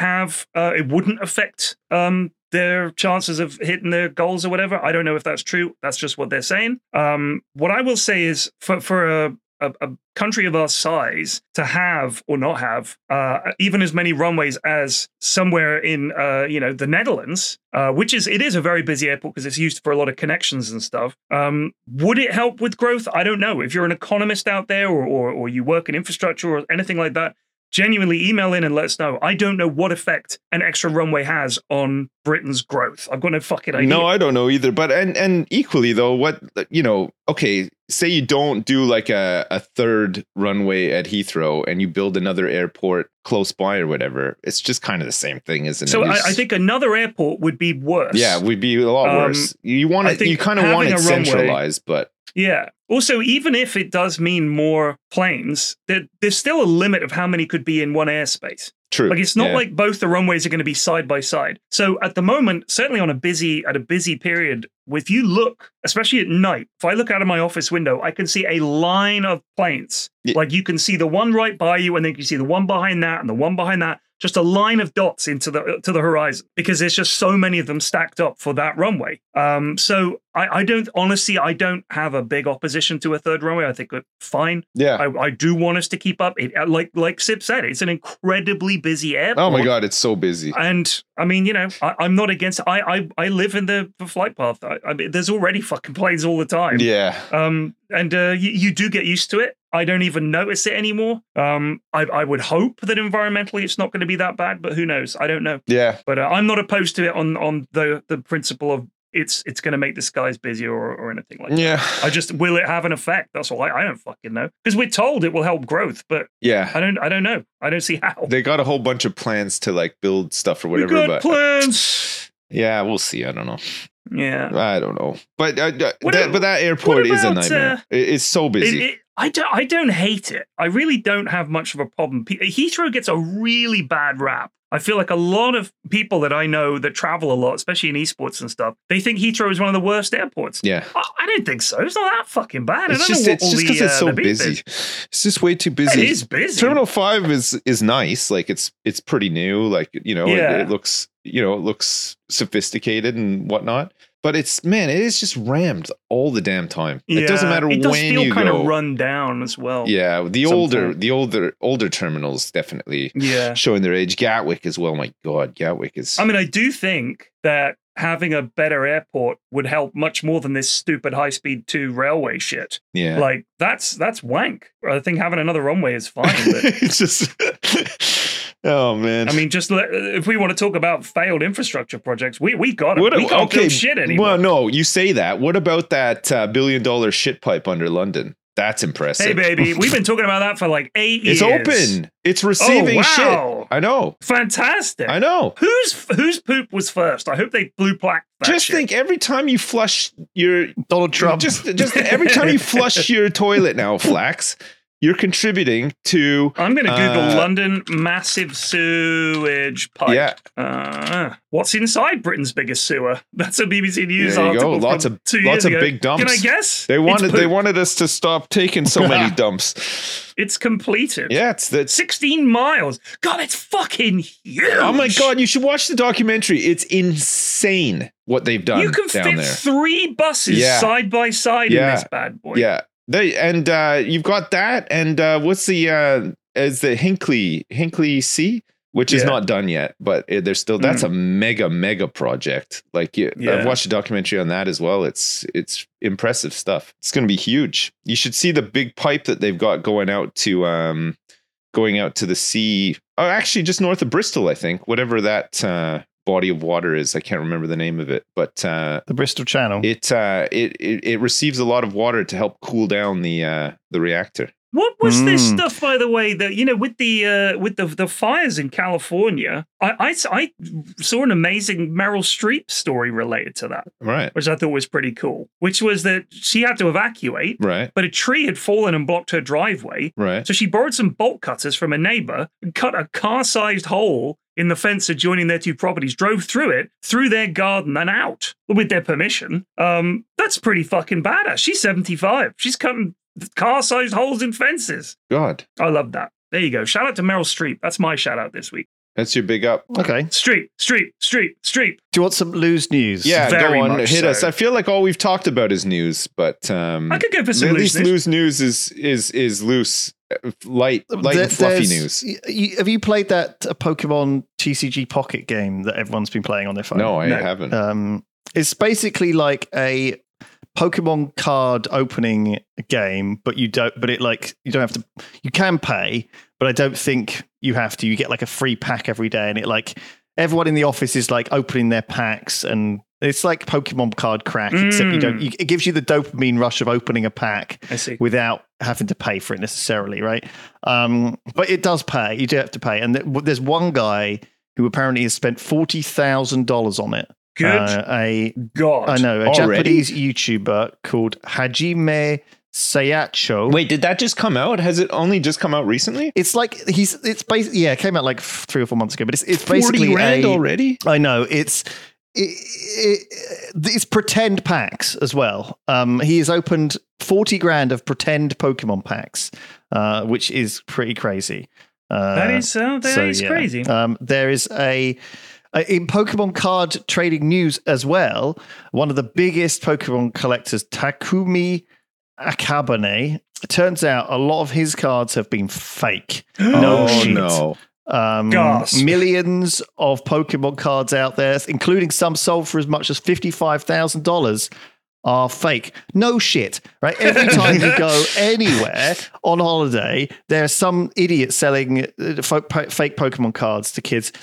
affect their chances of hitting their goals or whatever. I don't know if that's true. That's just what they're saying. What I will say is for a country of our size to have or not have even as many runways as somewhere in the Netherlands, it is a very busy airport because it's used for a lot of connections and stuff. Would it help with growth? I don't know. If you're an economist out there or you work in infrastructure or anything like that, genuinely email in and let us know. I don't know what effect an extra runway has on Britain's growth. I've got no fucking idea. No, I don't know either. But and equally though, okay, say you don't do like a third runway at Heathrow and you build another airport close by or whatever. It's just kind of the same thing, isn't it? So I think another airport would be worse. Yeah, would be a lot worse. You kind of want it centralized, but yeah. Also, even if it does mean more planes, there's still a limit of how many could be in one airspace. True. Like it's not like both the runways are going to be side by side. So at the moment, certainly at a busy period, if you look, especially at night, if I look out of my office window, I can see a line of planes. Yeah. Like you can see the one right by you, and then you can see the one behind that and the one behind that, just a line of dots into the horizon, because there's just so many of them stacked up for that runway. So I don't have a big opposition to a third runway. I think it's fine. Yeah. I do want us to keep up. It, like Sip said, it's an incredibly busy airport. Oh my God, it's so busy. And I mean, I'm not against it. I live in the flight path. I mean, there's already fucking planes all the time. Yeah. And you do get used to it. I don't even notice it anymore. I would hope that environmentally it's not going to be that bad, but who knows? I don't know. Yeah. But I'm not opposed to it on the principle of it's going to make the skies busier or anything like that. Yeah. Will it have an effect? That's all. I don't fucking know, because we're told it will help growth, but yeah, I don't know. I don't see how. They got a whole bunch of plans to like build stuff or whatever. We got plans. Yeah, we'll see. I don't know. Yeah, I don't know. But that airport is a nightmare. It's so busy. I don't hate it. I really don't have much of a problem. Heathrow gets a really bad rap. I feel like a lot of people that I know that travel a lot, especially in esports and stuff, they think Heathrow is one of the worst airports. Yeah. I don't think so. It's not that fucking bad. It's just because it's so busy. It's just way too busy. It is busy. Terminal 5 is nice. Like it's pretty new. Like, it looks sophisticated and whatnot. But it is just rammed all the damn time. Yeah, it doesn't matter when you go. It does feel kind of run down as well. Yeah, the older terminals definitely showing their age. Gatwick as well. My God, Gatwick is. I mean, I do think that having a better airport would help much more than this stupid high-speed 2 railway shit. Yeah, like that's wank. I think having another runway is fine. But it's just. Oh man! I mean, if we want to talk about failed infrastructure projects, we got it. We can't build shit anymore. Well, no, you say that. What about that $1 billion shit pipe under London? That's impressive. Hey, baby, we've been talking about that for like 8 years. It's open. It's receiving shit. I know. Fantastic. I know. Whose poop was first? I hope they blue plaque that Just shit. think, every time you flush your Donald Trump. Just every time you flush your toilet now, Flax. You're contributing to. I'm going to Google London massive sewage pipe. Yeah. What's inside Britain's biggest sewer? That's a BBC News there you article. Go. Lots of big dumps. Can I guess? They wanted us to stop taking so many dumps. It's completed. Yeah, it's 16 miles. God, it's fucking huge. Oh my God, you should watch the documentary. It's insane what they've done. You can down fit there. 3 buses side by side in this bad boy. Yeah. You've got that, and what's the Hinkley C, which is not done yet, but there's still that's a mega project. Like I've watched a documentary on that as well. It's impressive stuff. It's going to be huge. You should see the big pipe that they've got going out to the sea. Oh, actually, just north of Bristol, I think. Whatever that body of water is, I can't remember the name of it, but the Bristol Channel. It receives a lot of water to help cool down the reactor. What was this stuff, by the way, that with the fires in California? I saw an amazing Meryl Streep story related to that, right? Which I thought was pretty cool. Which was that she had to evacuate, right? But a tree had fallen and blocked her driveway, right? So she borrowed some bolt cutters from a neighbor and cut a car-sized hole in the fence adjoining their 2 properties, drove through it, through their garden and out with their permission. That's pretty fucking badass. She's 75. She's cutting car-sized holes in fences. God. I love that. There you go. Shout out to Meryl Streep. That's my shout out this week. That's your big up. Okay. Streep. Do you want some loose news? Yeah, Very go on. much Hit so. us. I feel like all we've talked about is news, but I could go for some at loose least news. loose news is loose, light and fluffy news. Have you played that Pokemon TCG Pocket game that everyone's been playing on their phone? No, I haven't. It's basically like a Pokemon card opening game, but you don't have to. You can pay, but I don't think you have to. You get like a free pack every day, and everyone in the office is like opening their packs, and it's like Pokemon card crack, except it gives you the dopamine rush of opening a pack without having to pay for it necessarily, right? But it does pay. You do have to pay, and there's one guy who apparently has spent $40,000 on it. Good God. I know. A Japanese YouTuber called Hajime Sayacho. Wait, did that just come out? Has it only just come out recently? It's like it's basically it came out like 3 or 4 months ago, but it's basically $40,000 already. I know it's pretend packs as well. He has opened 40 grand of pretend Pokemon packs, which is pretty crazy. That is crazy. There is in Pokemon card trading news as well, one of the biggest Pokemon collectors, Takumi Akabane, it turns out a lot of his cards have been fake. No shit. No. Millions of Pokemon cards out there, including some sold for as much as $55,000, are fake. No shit, right? Every time you go anywhere on holiday, there's some idiot selling fake Pokemon cards to kids.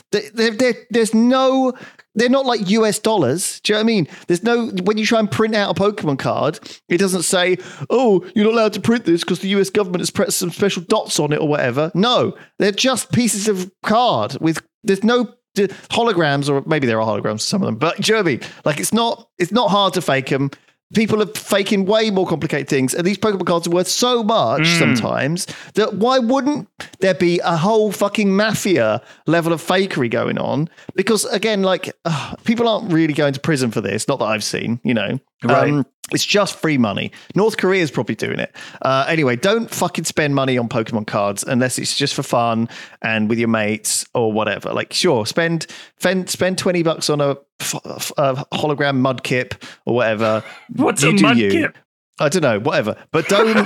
They're not like US dollars. Do you know what I mean? There's no, when you try and print out a Pokemon card, it doesn't say, oh, you're not allowed to print this because the US government has pressed some special dots on it or whatever. No, they're just pieces of card there's no holograms, or maybe there are holograms, some of them, but do you know what I mean? Like, it's not hard to fake them. People are faking way more complicated things, and these Pokemon cards are worth so much sometimes that why wouldn't there be a whole fucking mafia level of fakery going on? Because again, like, people aren't really going to prison for this. Not that I've seen, you know. Right. It's just free money. North Korea is probably doing it. Anyway, don't fucking spend money on Pokemon cards unless it's just for fun and with your mates or whatever. Like, sure, spend $20 on a hologram Mudkip or whatever. What's a Mudkip? I don't know, whatever. But don't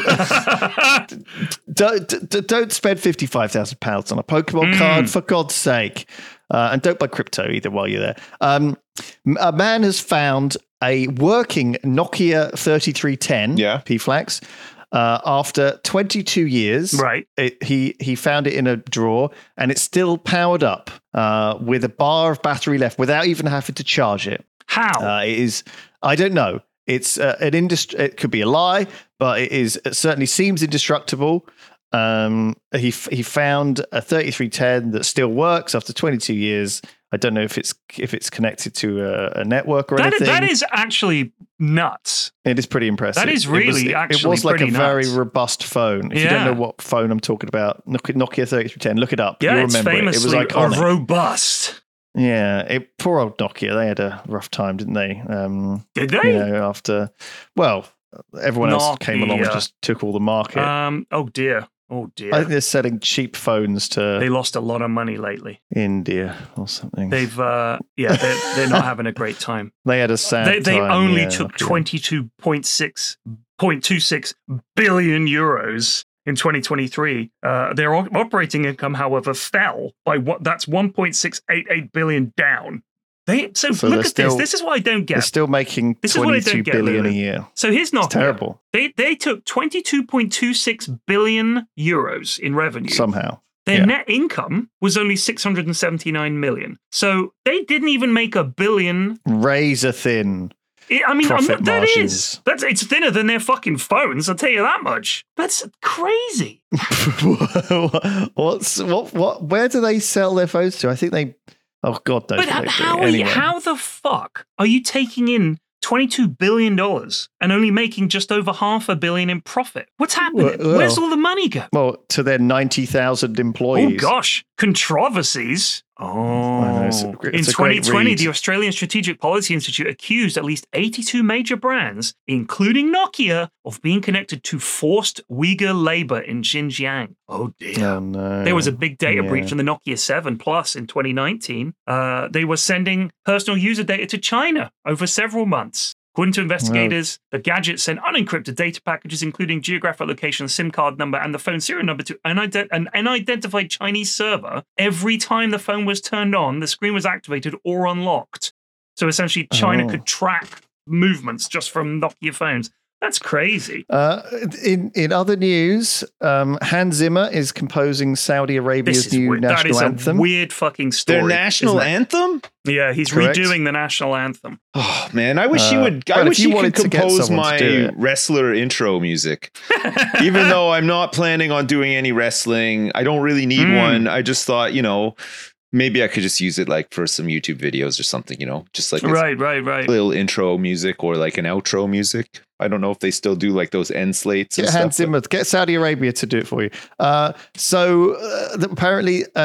spend £55,000 on a Pokemon card, for God's sake. And don't buy crypto either while you're there. A man has found a working Nokia 3310 P-Flax after 22 years. Right. He found it in a drawer, and it's still powered up with a bar of battery left without even having to charge it. How? It is, I don't know. It's it could be a lie, but it certainly seems indestructible. He found a 3310 that still works after 22 years. I don't know if it's connected to a network or anything. That is actually nuts. It is pretty impressive. That is really it was like a nuts. very robust phone. If you don't know what phone I'm talking about, Nokia 3310, look it up. Yeah, You'll it's remember famously it. It was iconic. robust. Yeah, poor old Nokia. They had a rough time, didn't they? Did they? You know, after everyone else came along and just took all the market. Oh dear. I think they're selling cheap phones to. They lost a lot of money lately. India or something. They've they're not having a great time. They had a sad They time. only took 22.26 billion euros in 2023. Their operating income, however, fell by that's 1.688 billion down. So look at this. This is what I don't get. They're still making 22 billion a year. So here's Nokia. It's terrible. They took 22.26 billion euros in revenue. Somehow. Their net income was only 679 million. So they didn't even make $1 billion. Razor thin. It's thinner than their fucking phones, I'll tell you that much. That's crazy. Where do they sell their phones to? I think they... Oh, God, but how the fuck are you taking in $22 billion and only making just over $500 million in profit? What's happening? Where's all the money go? Well, to their 90,000 employees. Oh, gosh. Controversies. Oh. In 2020, the Australian Strategic Policy Institute accused at least 82 major brands, including Nokia, of being connected to forced Uyghur labor in Xinjiang. Oh, dear. Oh, no. There was a big data breach in the Nokia 7 Plus in 2019. They were sending personal user data to China over several months. According to investigators, the gadget sent unencrypted data packages, including geographic location, SIM card number, and the phone serial number to an unidentified Chinese server. Every time the phone was turned on, the screen was activated or unlocked. So essentially, China could track movements just from Nokia phones. That's crazy. In other news, Hans Zimmer is composing Saudi Arabia's new national anthem. That is a weird fucking story. Their national anthem? Yeah, he's redoing the national anthem. Oh man, I wish he would. I wish he could compose my wrestler intro music. Even though I'm not planning on doing any wrestling, I don't really need one. I just thought, maybe I could just use it like for some YouTube videos or something, just like right. little intro music or like an outro music. I don't know if they still do like those end slates. Get Hans Zimmer, get Saudi Arabia to do it for you. Apparently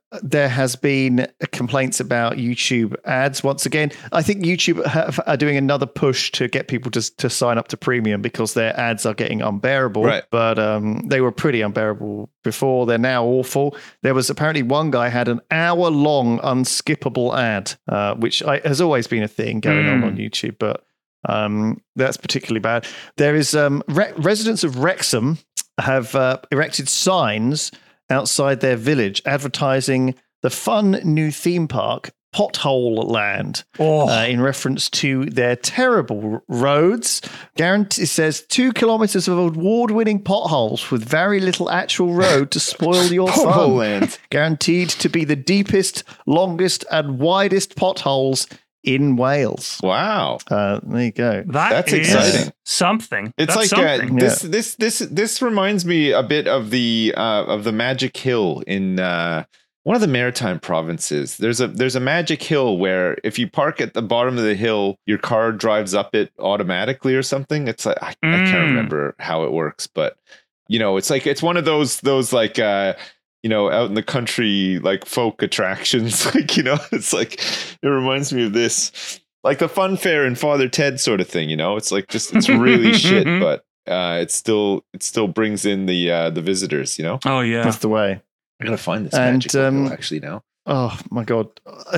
there has been complaints about YouTube ads once again. I think YouTube are doing another push to get people to sign up to premium because their ads are getting unbearable. Right. But they were pretty unbearable before. They're now awful. There was apparently one guy had an hour-long unskippable ad, which has always been a thing going on YouTube, but that's particularly bad. There is residents of Wrexham have erected signs outside their village advertising the fun new theme park, Pothole Land, in reference to their terrible roads. It says 2 kilometers of award-winning potholes with very little actual road to spoil your fun. Land. Guaranteed to be the deepest, longest, and widest potholes in Wales. Wow. There you go. That's exciting. Something. It's That's like something. this reminds me a bit of the Magic Hill in one of the maritime provinces. There's a Magic Hill where if you park at the bottom of the hill, your car drives up it automatically or something. It's like I can't remember how it works, but it's one of those like out in the country, like folk attractions, it's like, it reminds me of this, like the fun fair in Father Ted sort of thing, it's like, it's really shit, but it still brings in the visitors, Oh yeah. That's the way. I gotta find this And, Magic Hill actually now. Oh my God.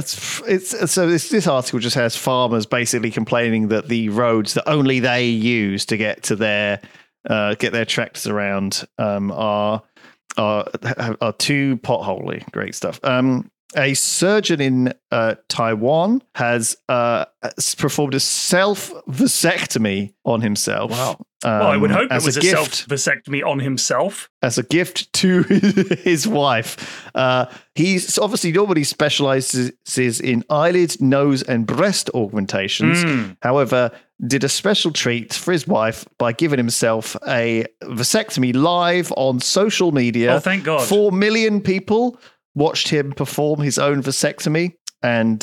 This article just has farmers basically complaining that the roads that only they use to get to get their tractors around, are too potholey. Great stuff. A surgeon in Taiwan has performed a self-vasectomy on himself. Wow. Well, I would hope it was a gift. self-vasectomy on himself. As a gift to his wife. He's obviously normally specializes in eyelid, nose, and breast augmentations. However, did a special treat for his wife by giving himself a vasectomy live on social media. Oh, thank God. 4 million people watched him perform his own vasectomy, and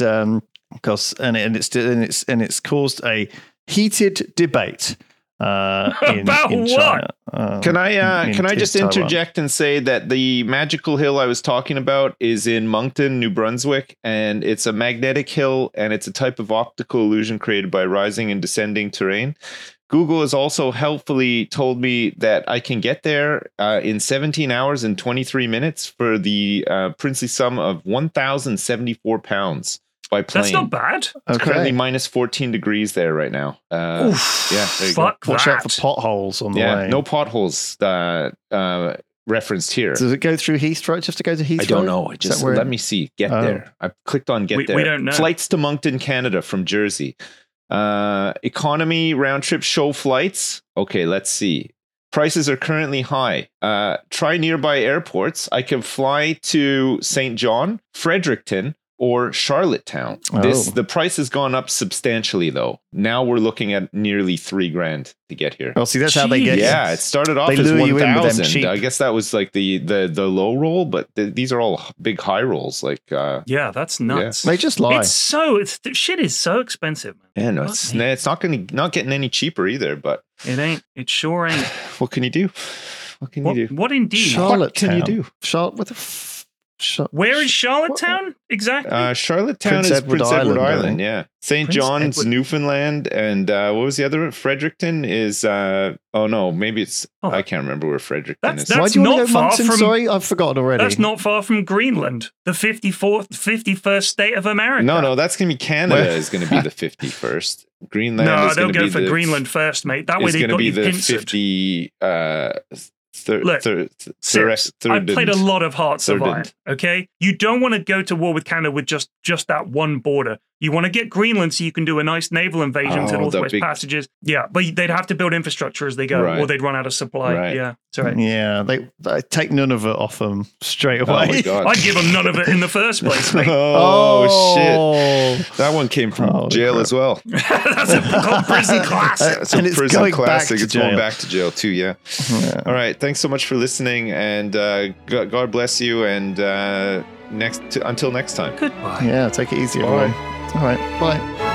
it's caused a heated debate in China. Can I just Taiwan. interject and say that the magical hill I was talking about is in Moncton, New Brunswick, and it's a magnetic hill, and it's a type of optical illusion created by rising and descending terrain. Google has also helpfully told me that I can get there in 17 hours and 23 minutes for the princely sum of 1,074 pounds by plane. That's not bad. It's currently minus 14 degrees there right now. Yeah, there you Fuck go. Watch out for potholes on the way. No potholes referenced here. Does it go through Heathrow? Do you have to go to Heathrow? I don't know. Let me see. Get there. I clicked on get there. We don't know. Flights to Moncton, Canada from Jersey. Economy round trip show flights. Okay, let's see. Prices are currently high. Try nearby airports. I can fly to St. John, Fredericton, or Charlottetown. The price has gone up substantially though. Now we're looking at nearly $3,000 to get here. Oh, see, that's how they get you. Yeah, it started off They as lure you in with them 1,000. cheap. I guess that was like the low roll, but these are all big high rolls. Like Yeah, that's nuts. They just lie. Shit is so expensive, man. yeah, no, it's not getting any cheaper either. But It ain't. It sure ain't. what can you do? What can you do? What indeed? Charlottetown. What can you do? Charlotte, Where is Charlottetown exactly? Charlottetown Prince is Edward Prince Edward Island, Island, yeah. St. Prince John's, Edward. Newfoundland, and what was the other one? Fredericton is, maybe it's, I can't remember where Fredericton is. Why do you want not to go far Moncton? from- Sorry, I've forgotten already. That's not far from Greenland, the 51st state of America. No, that's going to be Canada is going to be the 51st. Greenland No, is they'll going to go be for the, Greenland first, mate. That way is they going to got be you the pincered. 50, Sips, I played a lot of Hearts of third Iron, okay? You don't want to go to war with Canada with just that one border. You want to get Greenland so you can do a nice naval invasion to the Northwest big- Passages. Yeah, but they'd have to build infrastructure as they go, Right. or they'd run out of supply. Right. Yeah, that's right. Yeah, they take none of it off them straight Oh away. my God. I'd give them none of it in the first place, mate. Oh, shit. That one came from Holy jail crap. as well. That's a prison classic. That's a And it's prison going back classic. to It's going jail. back to jail too, yeah. All right. Thanks so much for listening, and God bless you, and until next time. Goodbye. Yeah, take it easy, everyone. All right, bye.